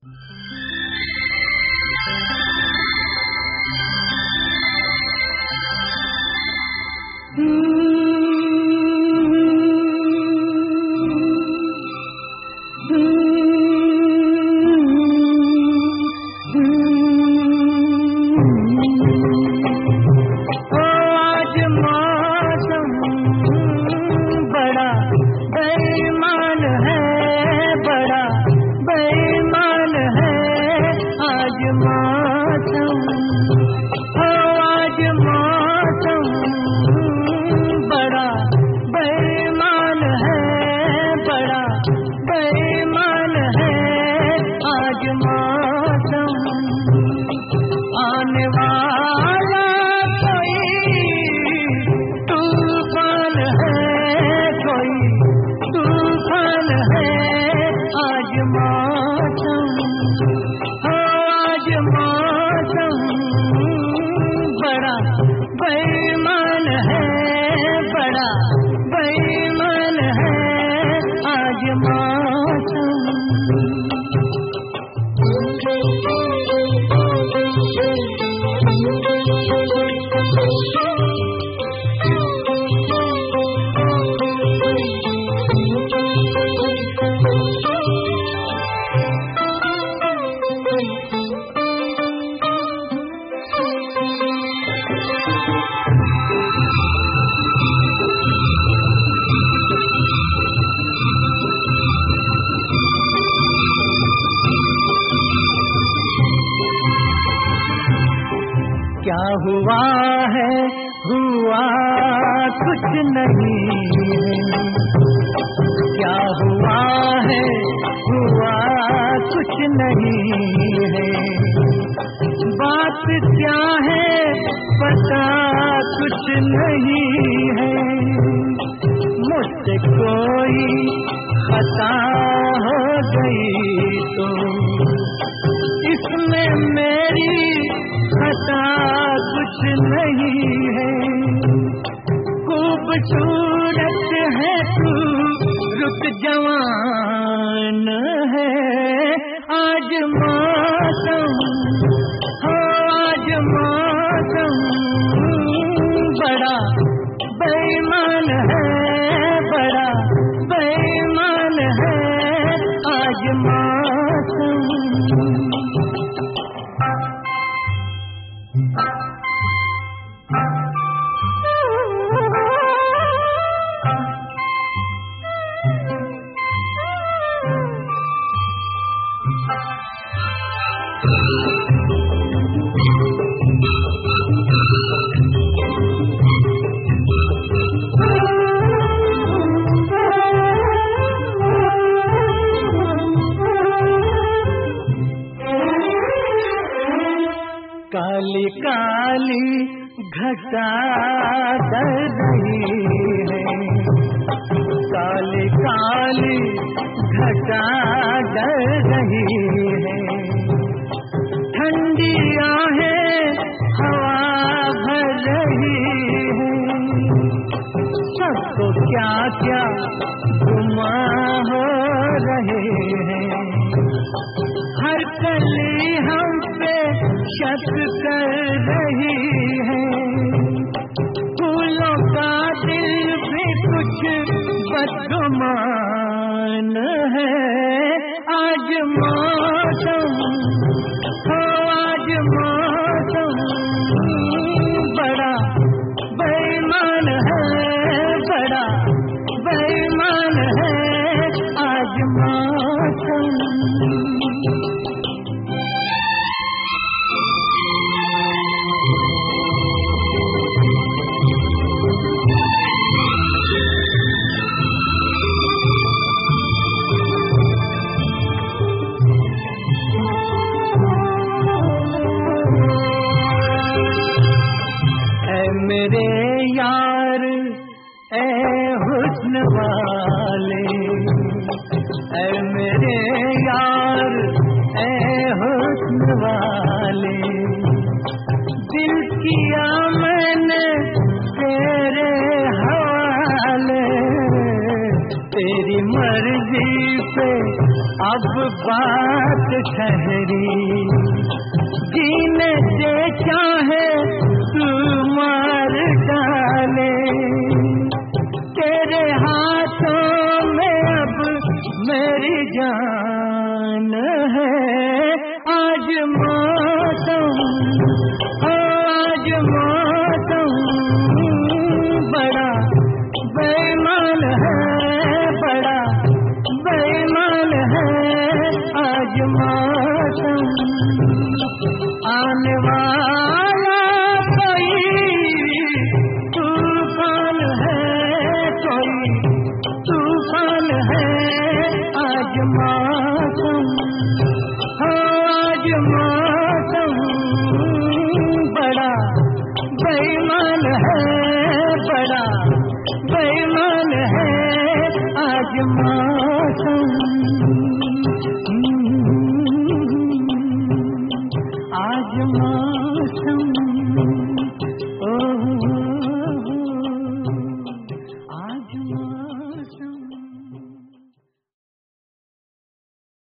क्या हुआ है हुआ कुछ नहीं है, क्या हुआ है हुआ कुछ नहीं है, बात क्या है पता कुछ नहीं है, मुझसे कोई खता हो गई तो इसमें मेरी खता कुछ नहीं है, खूबसूरत है तू रुक जवान है, आज मौसम हो आज मौसम बड़ा बेईमान है, बड़ा बेईमान है आज मौसम। काली काली घटा डर रही है, काली काली घटा डर रही है, ठंडी आहें हवा भर रही है, सबको क्या क्या गुमा हो रहे हैं, हर कली हम पे शक कर रही है, फूलों का दिल भी कुछ बदगुमान है, आज मौसम हो आज मौसम बड़ा बेईमान है, बड़ा बेईमान है आज मौसम। मेरे यार ए हुस्न वाले, ए मेरे यार ए हुस्न वाले, दिल किया मैंने तेरे हवाले, तेरी मर्जी पे अब बात ठहरी, जीने से चाहे तू मार डाले, तेरे हाथों में अब मेरी जान है। आज मौसम, आज मौसम बड़ा बेईमान है, बड़ा बेईमान है आज मौसम। आने वाला कोई तूफान है, कोई तूफान है आज मौसम, आज मौसम बड़ा बेईमान है, बड़ा बेईमान है आज मौसम, आज मौसम।